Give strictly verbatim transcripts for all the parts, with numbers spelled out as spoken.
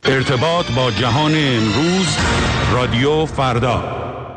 ارتباط با جهان امروز، رادیو فردا.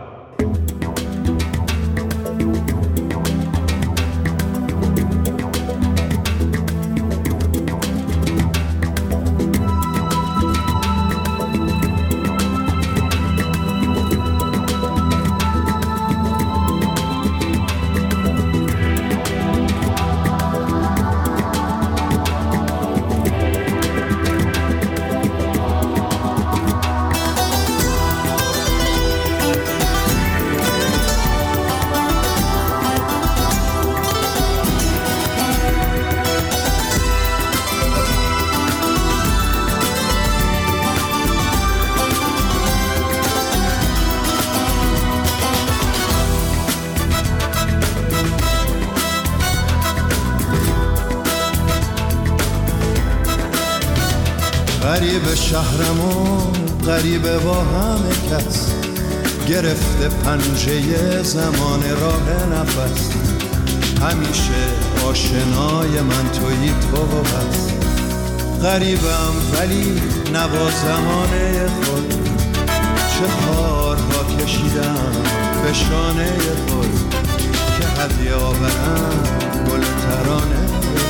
غریب شهرمون غریبه با همه کس، گرفته پنجه زمان راه نفس. همیشه آشنای من تویی تو و بس. غریبم ولی نبا زمانه خود، چه کارها کشیدم به شانه خود که هدیه آورم گل ترانه.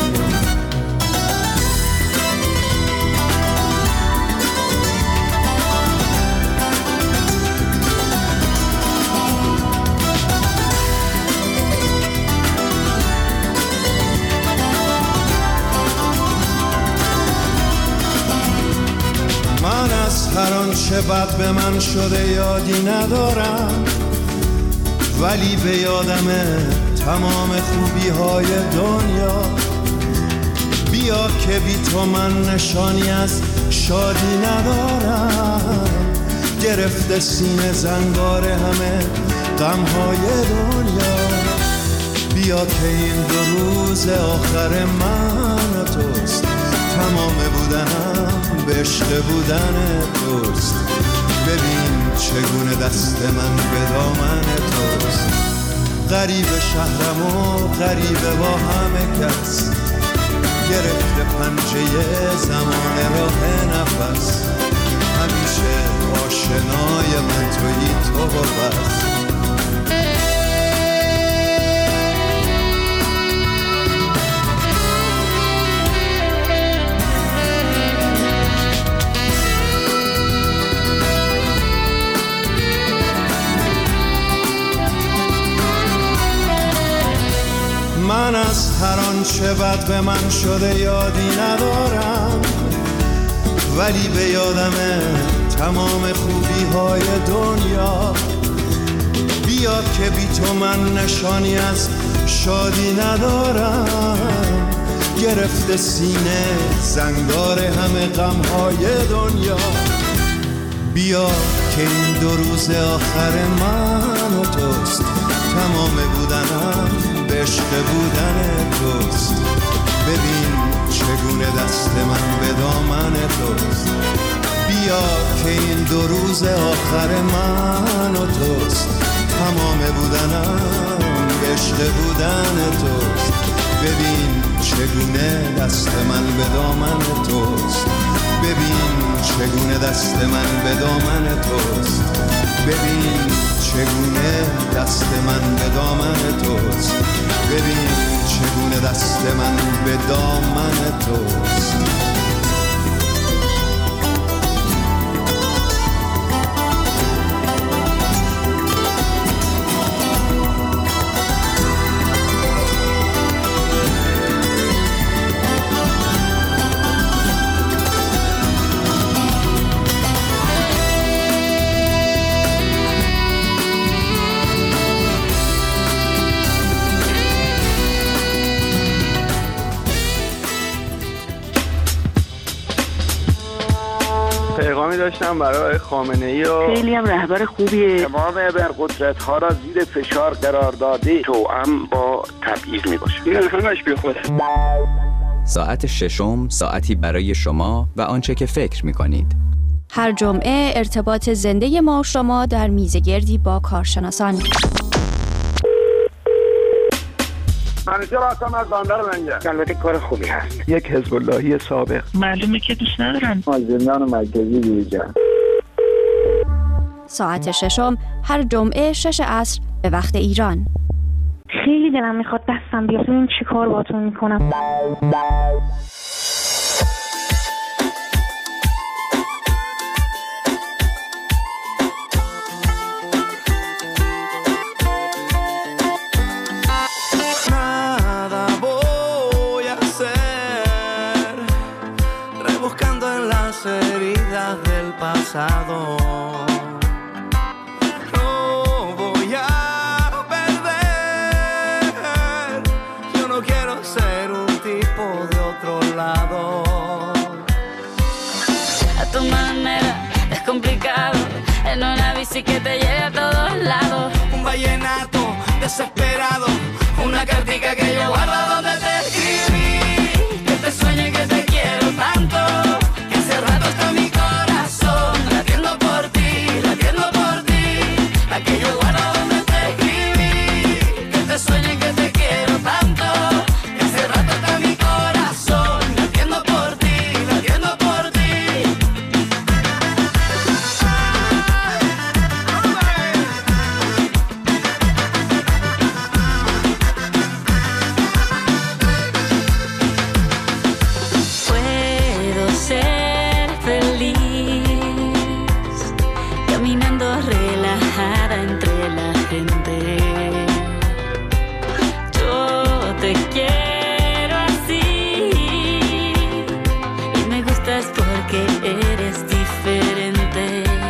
هر آنچه بد به من شده یادی ندارم، ولی به یادمه تمام خوبی های دنیا. بیا که بی تو من نشانی از شادی ندارم، گرفته سینه زنگار همه غم های دنیا. بیا که این دو روز آخر من و توست، تمام بودنم به عشق بودن توست. ببین چگونه دست من به دامن توست. غریب شهرم و غریبه با همه کس، گرفته پنجه زمان راه نفس. همیشه آشنای من تویی تو و بس. من از هر آنچه بد به من شده یادی ندارم، ولی به یادمه تمام خوبی های دنیا. بیا که بی تو من نشانی از شادی ندارم، گرفته سینه زنگار همه غم های دنیا. بیا که این دو روز آخر من و توست، تمام بودنم به عشق بودن توست. ببین چگونه دست من به دامن توست. بیا که این دو روز آخر من و توست، تمام بودنم به عشق بودن توست. ببین چگونه دست من به دامن توست. ببین چگونه دست من به دامن توست. ببین چگونه دست من به دامن توست. ببین چگونه دست من به دامن توست. پیغامی داشتم برای خامنه‌ای و خیلی هم رهبر خوبیه. تمام ابرقدرت ها را زیر فشار قرار داده، توأم با تبعیض میباشه. این همش بی خوده. ساعت ششم، ساعتی برای شما و آنچه که فکر میکنید. هر جمعه ارتباط زنده ما و شما در میزگردی با کارشناسان. همیشه راستم از باندار منجه. البته کار خوبی هست. یک حزب اللهی سابق. معلومه که دوست ندارن. از زندان مرکزی بیرون. ساعت ششم هر جمعه شش عصر به وقت ایران. خیلی دلم میخواد دستم بیاد ببینم چی کار باهاتون میکنم. No voy a perder. Yo no quiero ser un tipo de otro lado. A tu manera es complicado. En una bici que te lleve a todos lados. Un vallenato desesperado. Una cartica que yo guardo donde te escribí. Que te sueño y que te quiero tanto. Que hace rato está mi corazón latiendo por ti, latiendo por ti. La que yo guardo donde te escribí. Que te sueño y que te quiero tanto. Que hace rato está mi corazón latiendo por ti, latiendo por ti. Puedo ser feliz caminando relajada entre la gente. Yo te quiero así y me gustas porque eres diferente.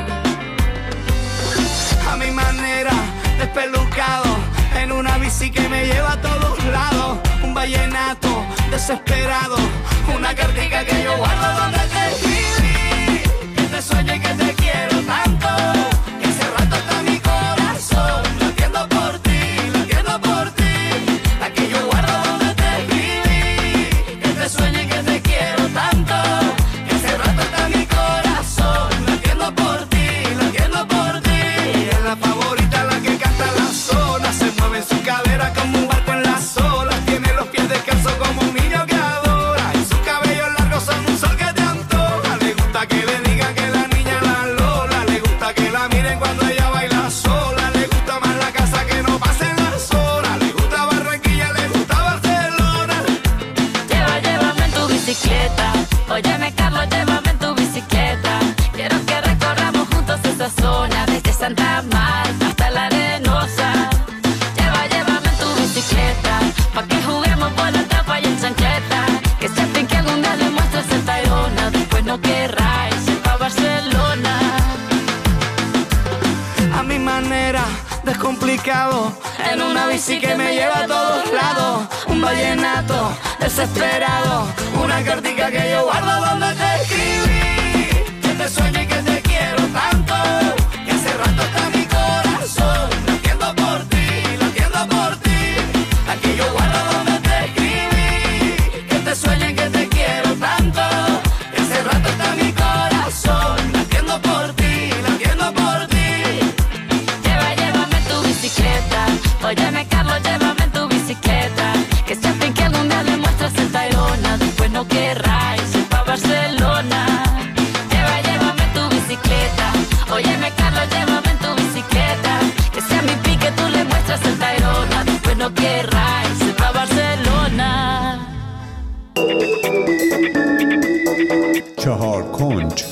A mi manera, despelucado, en una bici que me lleva a todos lados. Un vallenato desesperado, una cartica que yo guardo donde te escribí. Que te sueño y que te quiero tanto. Que hace rato está mi corazón latiendo por ti, latiendo por ti. La que yo guardo donde te escribí. Que te sueño y que te quiero tanto. Que hace rato está mi corazón latiendo por ti, latiendo por ti. Ella es la favorita, la que canta la zona. Se mueve en su cadera como un barco en las olas. Tiene los pies descalzos como un niño que adora. Y sus cabellos largos son un sol que te antoja. Le gusta que le digan que la niña la Lola. Le gusta que la miren cuando ella baila sola. Le gusta más la casa que no pasen las horas. Le gusta Barranquilla, le gusta Barcelona. Lleva, llévame en tu bicicleta. Óyeme, Carlos, llévame en tu bicicleta. Quiero que recorramos juntos esa zona desde Santa Marta hasta la Arenosa. Lleva, llévame en tu bicicleta pa' que juguemos por la tapa y en chancleta. Que se fin que algún día le muestres el Tayrona. Después no querráis ir pa' Barcelona. A mi manera, descomplicado, en una bici que me lleva a todos lados. Un vallenato desesperado, una cartica que yo guardo donde te escribí. Que te sueño y que te quiero tanto. Que hace rato está mi corazón latiendo por ti, latiendo por ti. La que yo guardo donde te escribí. Que te sueño y que te quiero tanto. Que hace rato está mi corazón latiendo por ti, latiendo por ti. Lleva, llévame en tu bicicleta. Óyeme, Carlos, llévame en tu bicicleta. Que se fin que algún día le muestras el Tayrona. Después no querráis ir pa' Barcelona. Lleva, llévame en tu bicicleta. Óyeme, Carlos, llévame en tu bicicleta. Que sea mi pique, tú le muestras el Tayrona. Después no querráis ir pa' Barcelona. چهار کنج.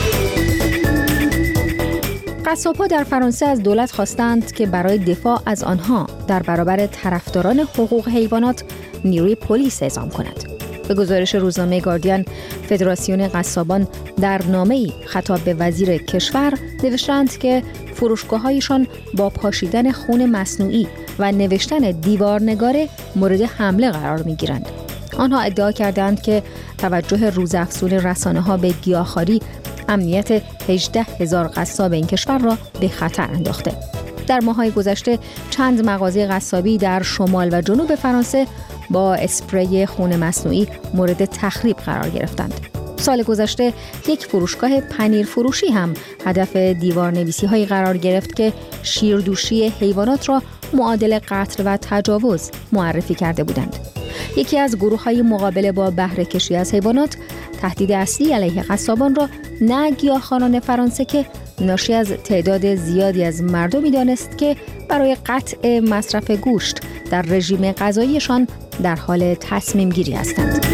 قصاب‌ها در فرانسه از دولت خواستند که برای دفاع از آنها در برابر طرفداران حقوق حیوانات نیروی پلیس اعزام کند. به گزارش روزنامه گاردین، فدراسیون قصابان در نامه‌ای خطاب به وزیر کشور نوشتند که فروشگاه‌هایشان با پاشیدن خون مصنوعی و نوشتن دیوارنگاره مورد حمله قرار می‌گیرند. آنها ادعا کردند که توجه روزافزون رسانه‌ها به گیاهخواری امنیت هجده هزار قصاب این کشور را به خطر انداخته. در ماه‌های گذشته چند مغازه قصابی در شمال و جنوب فرانسه با اسپری خون مصنوعی مورد تخریب قرار گرفتند. سال گذشته یک فروشگاه پنیر فروشی هم هدف دیوارنویسی‌هایی قرار گرفت که شیردوشی حیوانات را معادل قتل و تجاوز معرفی کرده بودند. یکی از گروه‌های مقابله با بهره کشی از حیوانات تهدید اصلی علیه قصابان را نه گیاهخوانان فرانسه که ناشی از تعداد زیادی از مردمی دانست که برای قطع مصرف گوشت در رژیم غذاییشان در حال تصمیم گیری هستند.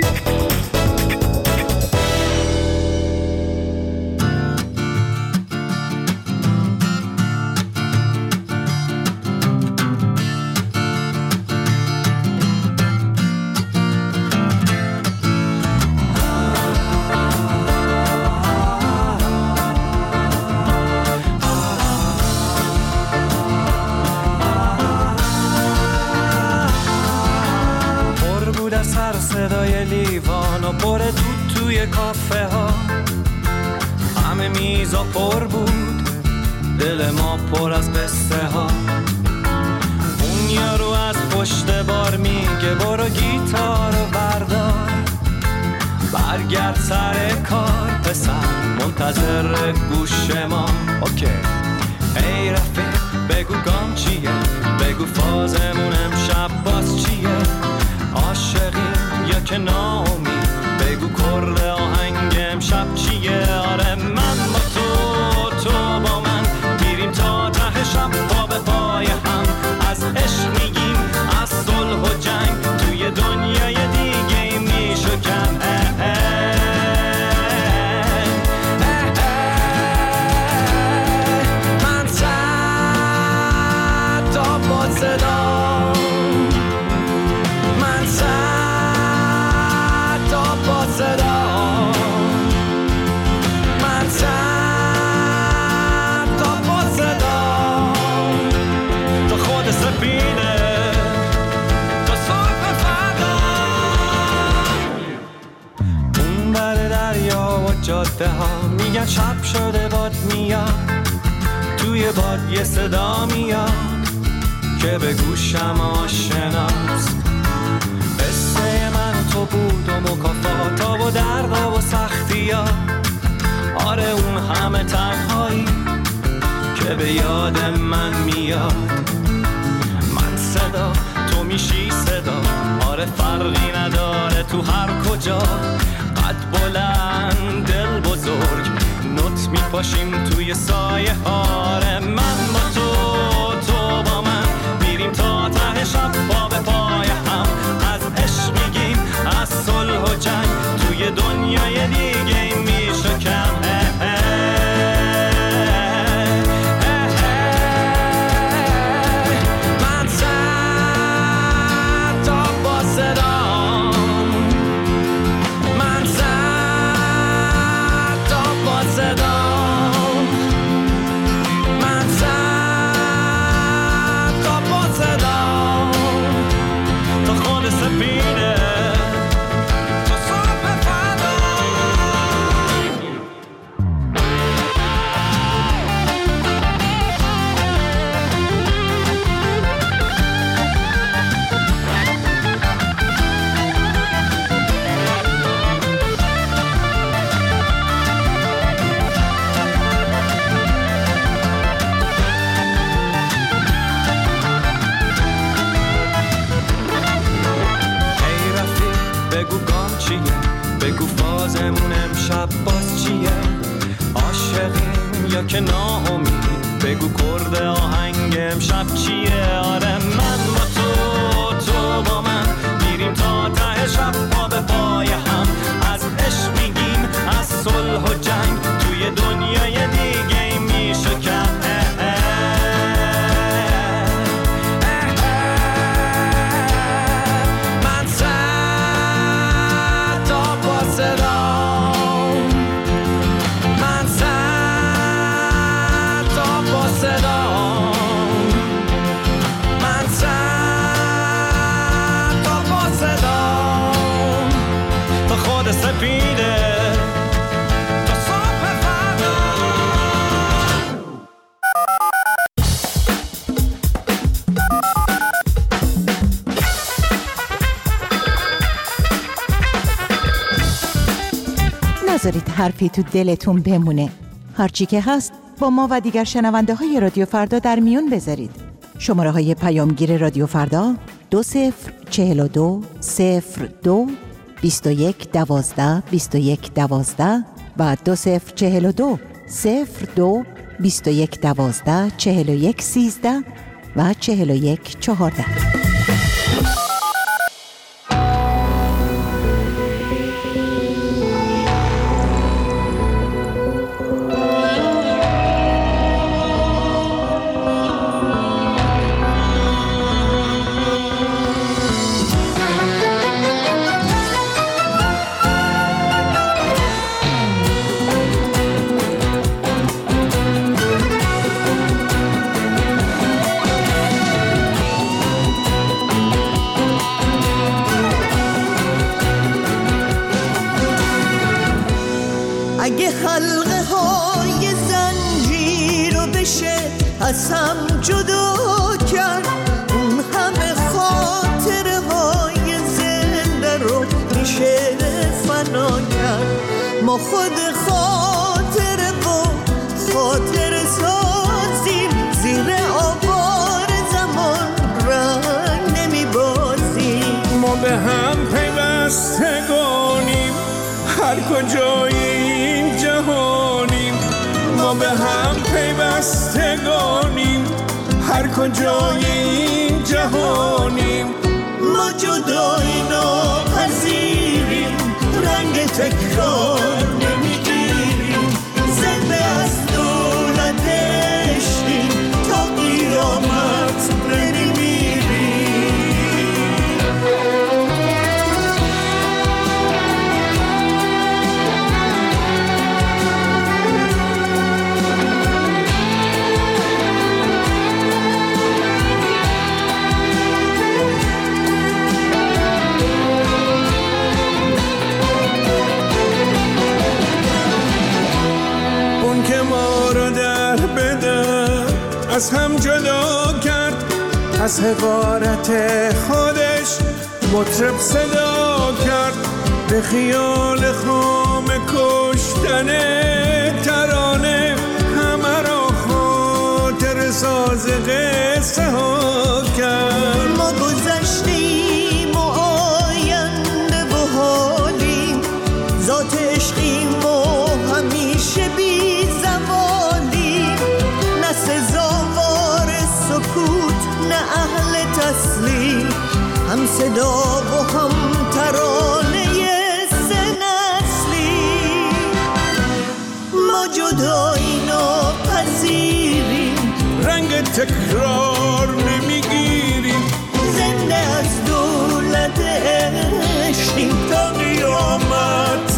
صدای لیوان و پر تو توی کافه ها، همه میزا پر بود، دل ما پر از قصه ها. اون یارو از پشت بار میگه برو گیتارو بردار، برگرد سر کار پسر، منتظر گوش ما. اوکی ای رفیق بگو گام چیه، بگو فازمون امشب باز چیه، عاشقی یا که نامی، بگو کرد آهنگ امشب چیه. آره من با تو، تو با من، میریم تا ته شب پا به پای هم، از عشق میگیم، از صلح و جنگ، توی دنیای دیگه میشو کم. من صد تا با صدا، جاده ها میگن شب شده باد میاد، توی باد یه صدا میاد که به گوشم آشناست. قصه من تو بود و مکافاتا و دردا و سختی ها، آره اون همه تنهایی که به یاد من میاد. من صدا تو میشی صدا، آره فرقی نداره تو هر کجا، قد بلند دل بزرگ، نوت میپاشیم توی سایه هاره. من با تو، تو با من، میریم تا ته شب پا به پای هم، از عشق میگیم، از صلح و جنگ، توی دنیای دیگه میشه کم. من صد تا با صدا، بگو فازمون امشب باز چیه، عاشقیم یا که ناامید، بگو کرد آهنگ امشب چیه. آره من با تو، تو با من، میریم تا ته شب پا به پای هم، از عشق میگیم، از صلح و جنگ، توی دنیای دیگه میشه کم. نذارید حرفی تو دلتون بمونه. هرچی که هست با ما و دیگر شنونده های رادیو فردا در میون بذارید. شماره های پیامگیر رادیو فردا دو صفر چهل و دو صفر دو بیست و یک دوازده بیست و یک دوازده و دو صفر چهل و دو صفر دو بیست و یک دوازده چهل و یک سیزده و چهل و یک چهارده. اگه حلقه های زنجیر رو بشه از هم جدا کرد، اون همه خاطره های زنده رو میشه فنا کرد. ما خود خاطره و خاطره سازیم، زیر آوار زمان رنگ نمیبازیم. ما به هم پیوستگانیم، هر کجایی این جهانیم. ما به هم پیوستگانیم، هر کجای این جهانیم. ما جدایی ناپذیریم، رنگ تکرار نمیگیریم. زنده از دولت عشقیم، تا قیامت نمیمیریم. از هم جدا کرد، از حقارت خودش مطرب صدا کرد. به خیال خام کشتن ترانه همه را خاطر ساز قصه ها کرد. ما گذشتیم و آینده و حالیم، ذات عشقیم و همیشه بی زوالیم. نه سزاوار سکوت نه اهل تسلیم، هم صدا و هم ترانه سه نسلیم. ما جدایی ناپذیریم، رنگ تکرار نمیگیریم. زنده از دولت عشقیم، تا قیامت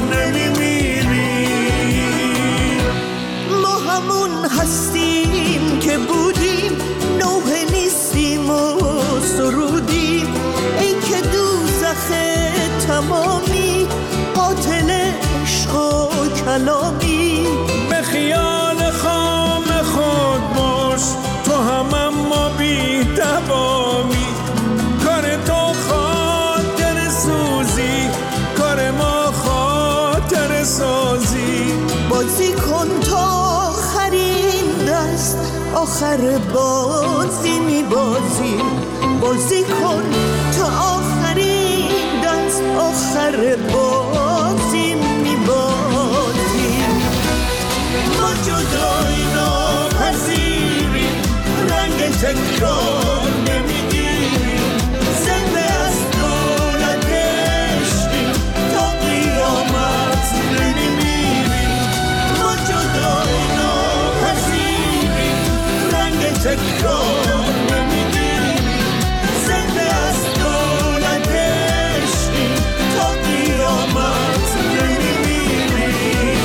نمیمیریم. ما همون هستیم که بودیم، نوحه نیستیم و سرودیم. ای که دوزخ تمامی، قاتل عشق و کلامی. به خیال خام خود باش، تو هم اما بی تمامی. کار تو خاطر سوزی، کار ما خاطر سازی. بازی کن تا آخرین دست، آخر بازی می بازی. بازی کن تا آخرین دست، آخر بازی می بازی. ما جدایی ناپذیریم، رنگ تکرار نمیگیریم. زنده از دولت عشقیم، تا قیامت نمیمیریم. ما جدایی ناپذیریم، رنگ تکرار نمیگیریم. زنده از دولت عشقیم، تا قیامت نمیمیریم.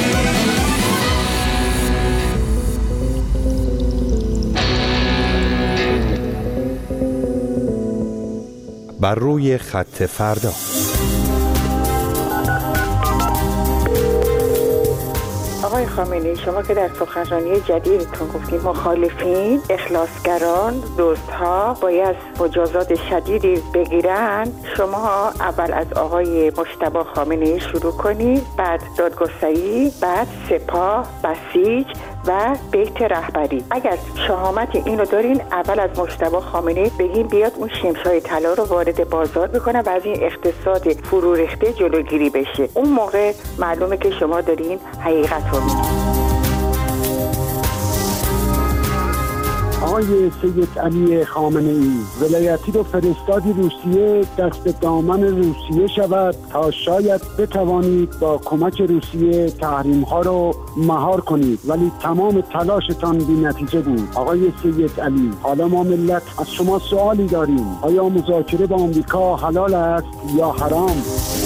بر روی خط فردا. آقای خامنه‌ای، شما که در سخنرانی جدیدتون گفتید مخالفین، اخلاصگران، دزدها باید مجازات شدیدی بگیرن، شما اول از آقای مجتبی خامنه‌ای شروع کنید، بعد دادگستری، بعد سپاه، بسیج و بیت رهبری. اگر شهامت اینو دارین اول از مجتبی خامنه‌ای بگین بیاد اون شمشای طلا رو وارد بازار بکنه و از این اقتصاد فرو ریخته جلوگیری بشه. اون موقع معلومه که شما دارین حقیقت رو میگین. آقای سید علی خامنه‌ای، ولایتی رو فرستادی روسیه دست دامن روسیه شود تا شاید بتوانید با کمک روسیه تحریم ها رو مهار کنید، ولی تمام تلاشتان بی نتیجه بود. آقای سید علی، حالا ما ملت از شما سوالی داریم، آیا مذاکره با آمریکا حلال است یا حرام؟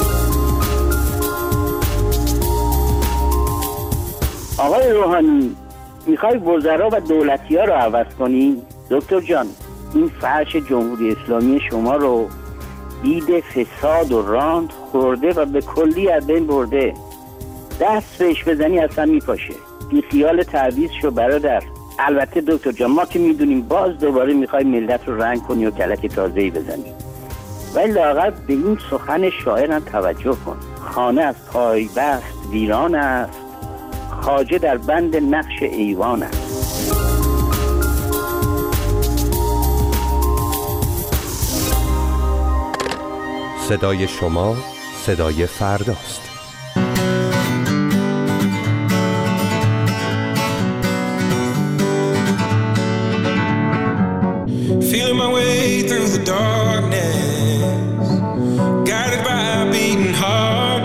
آقای روحانی، میخوای وزرا و دولتی ها رو عوض کنی؟ دکتر جان، این فرش جمهوری اسلامی شما رو دید فساد و راند خورده و به کلی از بین برده. دست بهش بزنی اصلا میپاشه. بی خیال تعویض شو برادر. البته دکتر جان، ما که میدونیم باز دوباره میخوای ملت رو رنگ کنی و کلک تازه‌ای بزنی، ولی لااقل به این سخن شاعرم توجه کن. خانه از پای بست ویران است، خواجه در بند نقش ایوان است. صدای شما صدای فرداست. Feeling my way through the darkness, guided by a beating heart.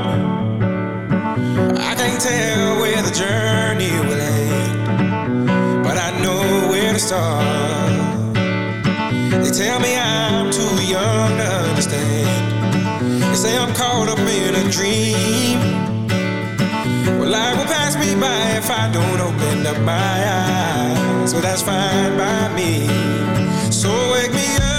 I can't tell where the journey will end, but I know where to start. They tell me I'm too young to understand. They say I'm caught up in a dream. Well, life will pass me by if I don't open up my eyes. So that's fine by me. So wake me up.